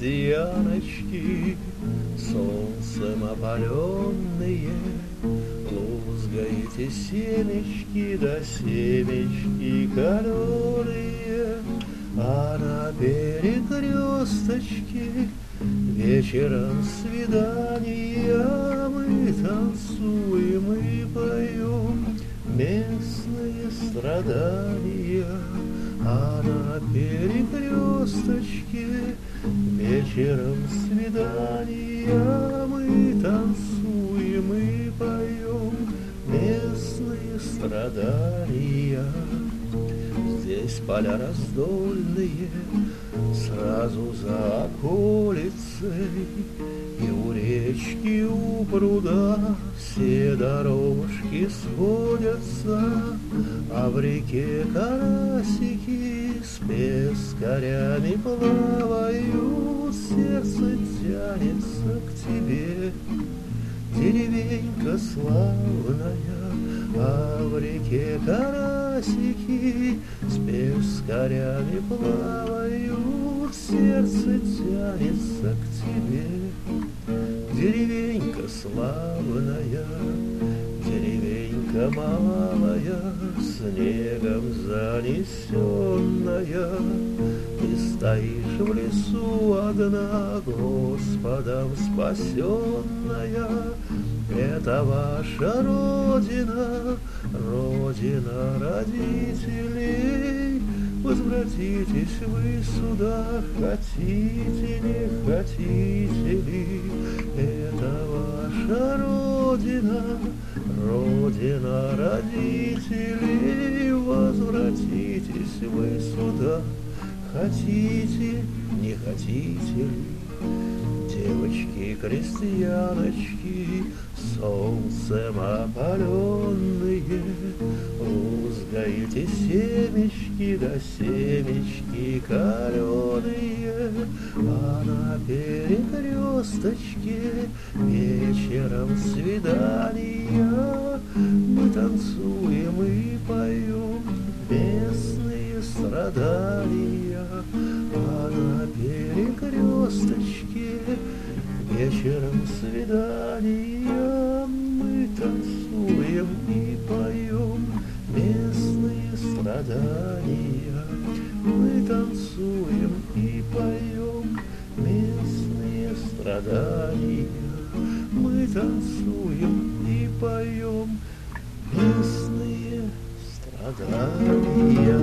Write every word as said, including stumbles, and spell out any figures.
крестьяночки, солнцем опаленные, лузгаете семечки, да семечки каленые, а на перекресточке вечером свидания мы танцуем и поем местные страдания. А на перекресточке вечером свидания мы танцуем и поем местные страдания. Здесь поля раздольные, сразу за околицей, и у речки, у пруда все дорожки сходятся, а в реке карасики с пескарями плавают, сердце тянется к тебе, деревенька славная, а в реке карасики с пескарями плавают, сердце тянется к тебе, деревенька славная, деревенька малая, снегом занесенная. Ты стоишь в лесу одна, Господом спасенная. Это ваша родина, родина родителей. Возвратитесь вы сюда, хотите, не хотите ли. Это ваша родина, родина родителей. Возвратитесь вы сюда, хотите, не хотите ли. Девочки-крестьяночки, солнцем опаленные, лузгаете семечки, да семечки каленые, а на перекресточке вечером свидания мы танцуем и поем местные страдания. А на перекресточке вечером свидания мы танцуем и поем местные страдания. Мы танцуем и поем местные страдания. Мы танцуем и поем местные страдания.